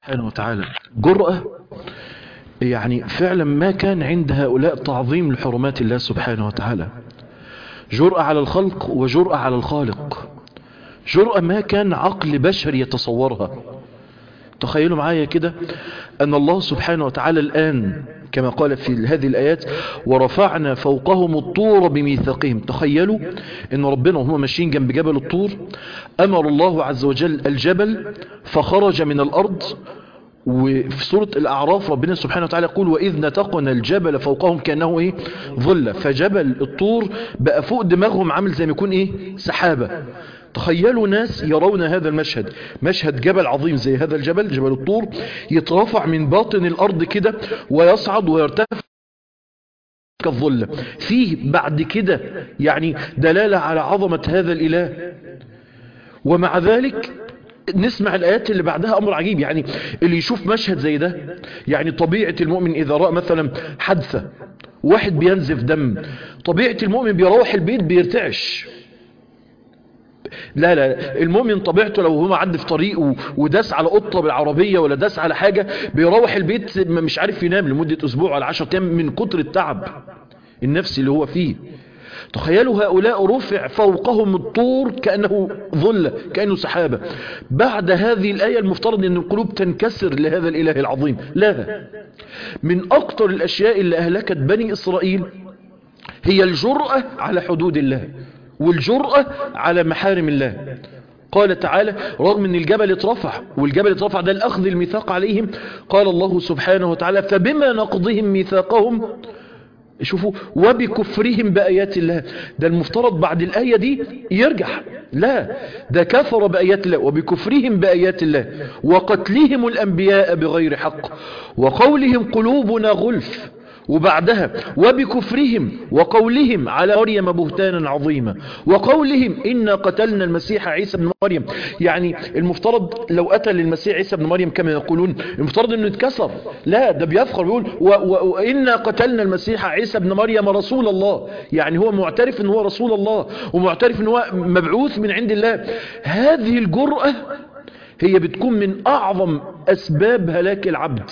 سبحانه وتعالى جرأة. يعني فعلا ما كان عند هؤلاء تعظيم لحرمات الله سبحانه وتعالى، جرأة على الخلق وجرأة على الخالق، جرأة ما كان عقل بشر يتصورها. تخيلوا معايا كده أن الله سبحانه وتعالى الآن كما قال في هذه الآيات ورفعنا فوقهم الطور بميثاقهم. تخيلوا أن ربنا وهم ماشيين جنب جبل الطور أمر الله عز وجل الجبل فخرج من الأرض. وفي سورة الأعراف ربنا سبحانه وتعالى يقول وإذ نتقنا الجبل فوقهم كأنه ظلة، فجبل الطور بقى فوق دماغهم عامل زي ما يكون سحابة. تخيلوا ناس يرون هذا المشهد، مشهد جبل عظيم زي هذا الجبل جبل الطور يترفع من باطن الأرض كده ويصعد ويرتفع كالظلة. فيه بعد كده يعني دلالة على عظمة هذا الإله، ومع ذلك نسمع الآيات اللي بعدها أمر عجيب. يعني اللي يشوف مشهد زي ده، يعني طبيعة المؤمن إذا رأى مثلا حادثة واحد بينزف دم، طبيعة المؤمن بيروح البيت بيرتعش. لا المؤمن طبيعته لو هو عدى في طريقه وداس على قطة بالعربية ولا داس على حاجة بيروح البيت مش عارف ينام لمدة أسبوع ولا 10 أيام من كتر التعب النفسي اللي هو فيه. تخيلوا هؤلاء رفع فوقهم الطور كأنه ظلة كأنه سحابة. بعد هذه الآية المفترض أن القلوب تنكسر لهذا الإله العظيم. لا، من أكثر الأشياء اللي أهلكت بني إسرائيل هي الجرأة على حدود الله والجرأة على محارم الله. قال تعالى رغم أن الجبل اترفع، والجبل اترفع ده الأخذ الميثاق عليهم، قال الله سبحانه وتعالى فبما نقضهم ميثاقهم شوفوا وبكفرهم بآيات الله. ده المفترض بعد الآية دي يرجع، لا ده كفر بآيات الله وبكفرهم بآيات الله وقتلهم الأنبياء بغير حق وقولهم قلوبنا غلف، وبعدها وبكفرهم وقولهم على مريم بهتانا عظيما وقولهم إنا قتلنا المسيح عيسى بن مريم. يعني المفترض لو قتل المسيح عيسى بن مريم كما يقولون المفترض انه يتكسر، لا ده بيفخر بيقول وإنا قتلنا المسيح عيسى بن مريم رسول الله. يعني هو معترف ان هو رسول الله ومعترف ان هو مبعوث من عند الله. هذه الجرأة هي بتكون من أعظم أسباب هلاك العبد.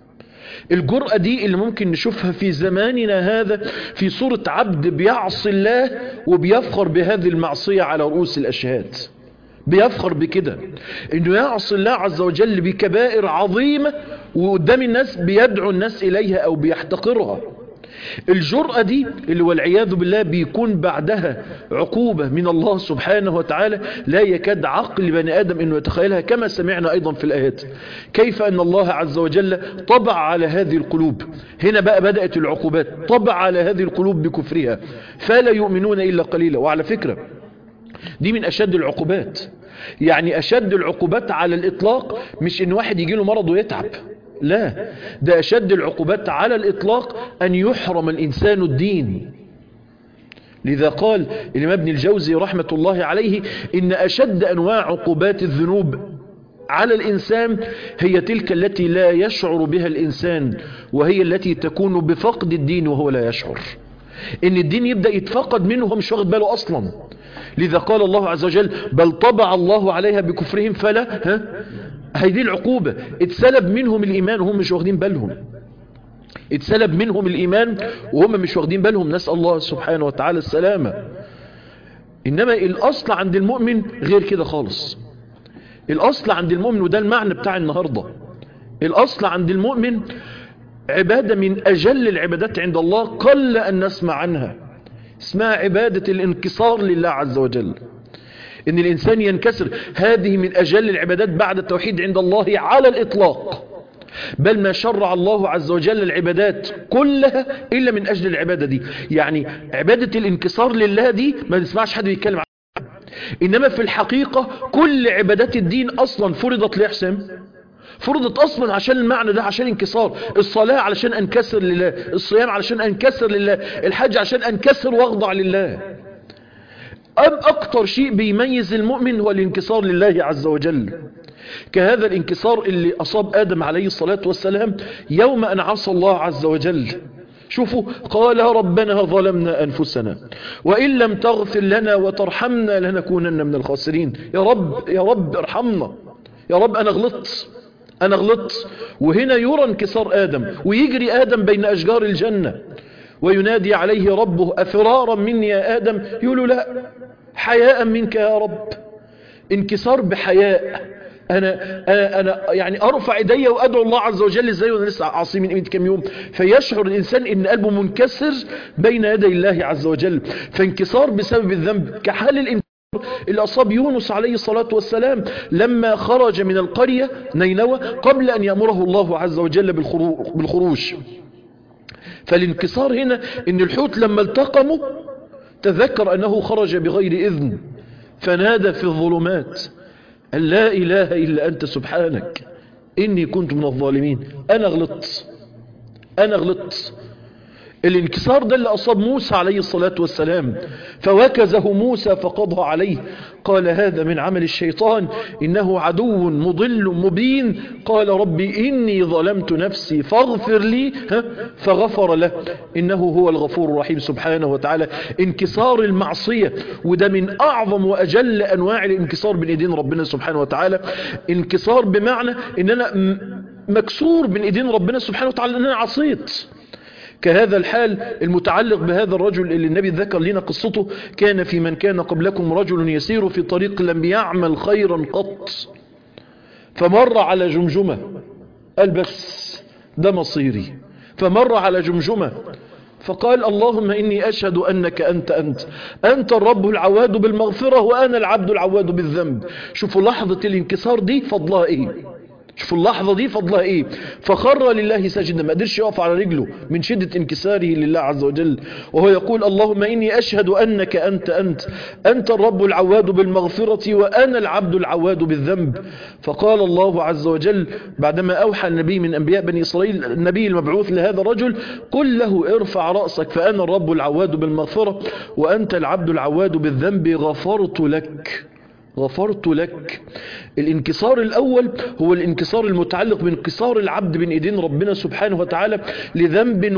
الجرأة دي اللي ممكن نشوفها في زماننا هذا في صورة عبد بيعصي الله وبيفخر بهذه المعصية على رؤوس الأشهاد، بيفخر بكده انه يعصي الله عز وجل بكبائر عظيمة وقدام الناس بيدعو الناس إليها أو بيحتقرها. الجرأة دي اللي والعياذ بالله بيكون بعدها عقوبة من الله سبحانه وتعالى لا يكاد عقل بني آدم انه يتخيلها، كما سمعنا ايضا في الآيات كيف ان الله عز وجل طبع على هذه القلوب. هنا بقى بدأت العقوبات، طبع على هذه القلوب بكفرها فلا يؤمنون إلا قليلا. وعلى فكرة دي من أشد العقوبات، يعني أشد العقوبات على الإطلاق مش إن واحد يجيله مرض ويتعب، لا ده أشد العقوبات على الإطلاق أن يحرم الإنسان الدين. لذا قال الإمام ابن الجوزي رحمة الله عليه إن أشد أنواع عقوبات الذنوب على الإنسان هي تلك التي لا يشعر بها الإنسان، وهي التي تكون بفقد الدين وهو لا يشعر إن الدين يبدأ يتفقد منه وهو مش واخد باله أصلا. لذا قال الله عز وجل بل طبع الله عليها بكفرهم فلا هذه العقوبة اتسلب منهم الإيمان وهم مش واخدين بالهم، اتسلب منهم الإيمان وهم مش واخدين بالهم، نسأل الله سبحانه وتعالى السلامة. إنما الأصل عند المؤمن غير كده خالص. الأصل عند المؤمن وده المعنى بتاع النهاردة، الأصل عند المؤمن عبادة من أجل العبادات عند الله قل أن نسمع عنها، اسمها عبادة الانكسار لله عز وجل، ان الانسان ينكسر. هذه من اجل العبادات بعد التوحيد عند الله على الاطلاق، بل ما شرع الله عز وجل العبادات كلها الا من اجل العبادة دي. يعني عبادة الانكسار لله دي ما نسمعش حد يتكلم عنها، انما في الحقيقة كل عبادات الدين اصلا فرضت ليه حسام؟ فرضت اصلا عشان المعنى ده، عشان انكسار. الصلاة علشان انكسر لله، الصيام علشان انكسر لله، الحج عشان انكسر واخضع لله. أكتر شيء بيميز المؤمن هو الانكسار لله عز وجل، كهذا الانكسار اللي أصاب آدم عليه الصلاة والسلام يوم أن عصى الله عز وجل. شوفوا قال ربنا ظلمنا أنفسنا وإن لم تغفر لنا وترحمنا لنكونن من الخاسرين. يا رب يا رب ارحمنا، يا رب أنا غلطت، أنا غلطت. وهنا يرى انكسار آدم، ويجري آدم بين أشجار الجنة وينادي عليه ربه أفرارا مني يا آدم، يقول لا، حياء منك يا رب. انكسار بحياء. أنا يعني أرفع إيدي وأدعو الله عز وجل إزاي وأنا لسه عاصي من قيمة كم يوم. فيشعر الإنسان إن قلبه منكسر بين يدي الله عز وجل. فانكسار بسبب الذنب كحال الانكسار اللي أصاب يونس عليه الصلاة والسلام لما خرج من القرية نينوى قبل أن يأمره الله عز وجل بالخروج. فالانكسار هنا إن الحوت لما التقموا تذكر أنه خرج بغير إذن، فنادى في الظلمات أن لا إله إلا أنت سبحانك إني كنت من الظالمين. أنا غلطت. الانكسار ده اللي أصاب موسى عليه الصلاة والسلام، فوكزه موسى فقضى عليه، قال هذا من عمل الشيطان إنه عدو مضل مبين. قال ربي إني ظلمت نفسي فاغفر لي، فغفر له إنه هو الغفور الرحيم سبحانه وتعالى. انكسار المعصية، وده من أعظم وأجل أنواع الانكسار بين ايدين ربنا سبحانه وتعالى. انكسار بمعنى إن أنا مكسور بين ايدين ربنا سبحانه وتعالى إن أنا عصيت، كهذا الحال المتعلق بهذا الرجل اللي النبي ذكر لنا قصته. كان في من كان قبلكم رجل يسير في طريق لم يعمل خيرا قط، فمر على جمجمة، قال بس ده مصيري. فمر على جمجمة فقال اللهم إني أشهد أنك أنت الرب العواد بالمغفرة وأنا العبد العواد بالذنب. شوفوا لحظة الانكسار دي فضلها إيه، شوفوا اللحظة دي فضلها ايه. فخر لله ساجدا، ما قدرش يقف على رجله من شدة انكساره لله عز وجل، وهو يقول اللهم إني أشهد أنك أنت الرب العواد بالمغفرة وأنا العبد العواد بالذنب. فقال الله عز وجل بعدما أوحى النبي من أنبياء بني إسرائيل النبي المبعوث لهذا الرجل، قل له ارفع رأسك فأنا الرب العواد بالمغفرة وأنت العبد العواد بالذنب غفرت لك. الانكسار الأول هو الانكسار المتعلق بانكسار العبد بين ايدين ربنا سبحانه وتعالى لذنب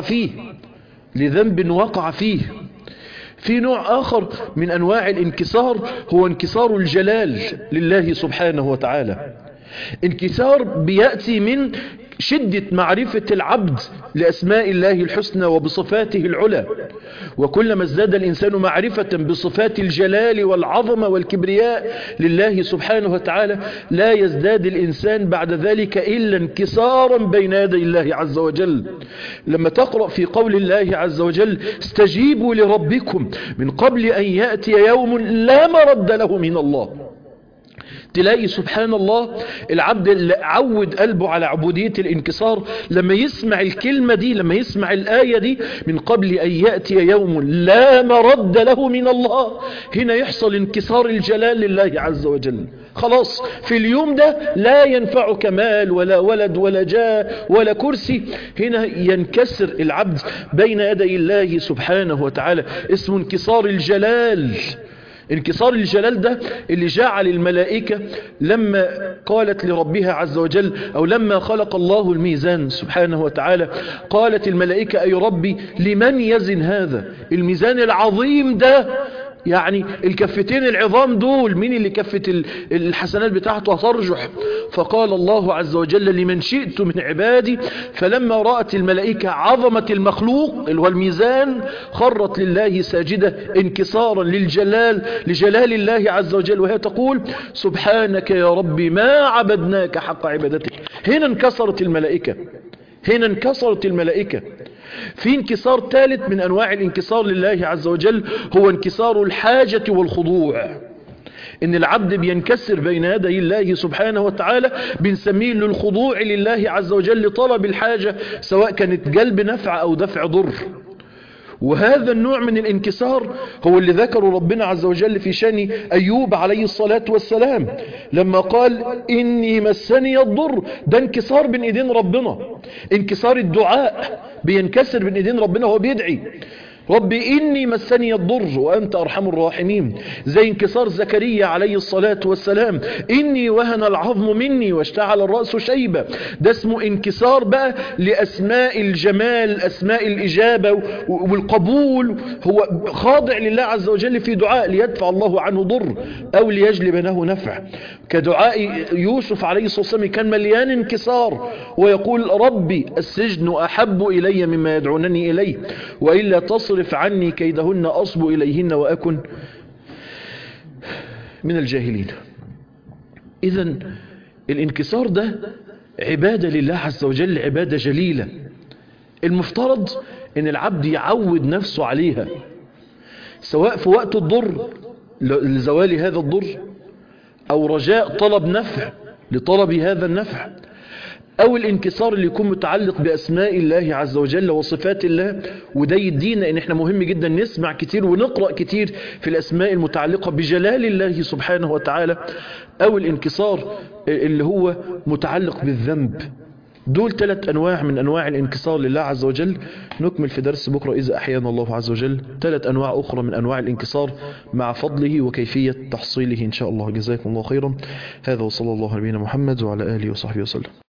وقع فيه. في نوع آخر من أنواع الانكسار هو انكسار الجلال لله سبحانه وتعالى. انكسار بيأتي من شدة معرفة العبد لأسماء الله الحسنى وبصفاته العلى، وكلما ازداد الإنسان معرفة بصفات الجلال والعظمة والكبرياء لله سبحانه وتعالى لا يزداد الإنسان بعد ذلك إلا انكسارا بين يدي الله عز وجل. لما تقرأ في قول الله عز وجل استجيبوا لربكم من قبل أن يأتي يوم لا مرد له من الله، تلاقي سبحان الله العبد اللي عود قلبه على عبودية الانكسار لما يسمع الكلمة دي، لما يسمع الآية دي من قبل أن يأتي يوم لا مرد له من الله، هنا يحصل انكسار الجلال لله عز وجل. خلاص في اليوم ده لا ينفعك مال ولا ولد ولا جاه ولا كرسي، هنا ينكسر العبد بين يدي الله سبحانه وتعالى، اسمه انكسار الجلال. انكسار الجلال ده اللي جعل الملائكة لما قالت لربها عز وجل أو لما خلق الله الميزان سبحانه وتعالى قالت الملائكة أي ربي لمن يزن هذا الميزان العظيم ده، يعني الكفتين العظام دول مين اللي كفت الحسنات بتاعته هترجح؟ فقال الله عز وجل لمن شئت من عبادي. فلما رأت الملائكة عظمة المخلوق اللي هو الميزان خرت لله ساجدة انكسارا لجلال الله عز وجل، وهي تقول سبحانك يا ربي ما عبدناك حق عبادتك. هنا انكسرت الملائكة. في انكسار ثالث من أنواع الانكسار لله عز وجل هو انكسار الحاجة والخضوع. إن العبد بينكسر بين يدي الله سبحانه وتعالى، بنسميه للخضوع لله عز وجل لطلب الحاجة سواء كانت جلب نفع أو دفع ضر. وهذا النوع من الانكسار هو اللي ذكره ربنا عز وجل في شأن أيوب عليه الصلاة والسلام لما قال إني مسني الضر. ده انكسار بين ايدين ربنا، انكسار الدعاء بينكسر بين ايدين ربنا وهو بيدعي. ربي إني مسني الضر وأنت أرحم الراحمين. زي انكسار زكريا عليه الصلاة والسلام، إني وهن العظم مني واشتعل الرأس شيبة. ده اسمه انكسار بقى لأسماء الجمال، أسماء الإجابة والقبول. هو خاضع لله عز وجل في دعاء ليدفع الله عنه ضر أو ليجلب له نفع. كدعاء يوسف عليه الصلاة والسلام كان مليان انكسار، ويقول ربي السجن أحب إلي مما يدعونني إليه وإلا تصرف عني كيدهن أصب إليهن وأكن من الجاهلين. إذن الانكسار ده عبادة لله عز وجل، عبادة جليلة. المفترض ان العبد يعود نفسه عليها، سواء في وقت الضر لزوال هذا الضر، او رجاء طلب نفع لطلب هذا النفع، او الانكسار اللي يكون متعلق باسماء الله عز وجل وصفات الله. وده يدينا ان احنا مهم جدا نسمع كتير ونقرأ كتير في الاسماء المتعلقة بجلال الله سبحانه وتعالى، او الانكسار اللي هو متعلق بالذنب. دول 3 أنواع من أنواع الانكسار لله عز وجل. نكمل في درس بكرة إذا أحيانا الله عز وجل 3 أنواع أخرى من أنواع الانكسار مع فضله وكيفية تحصيله إن شاء الله. جزاكم الله خيرا. هذا وصلى الله على نبينا محمد وعلى آله وصحبه وسلم.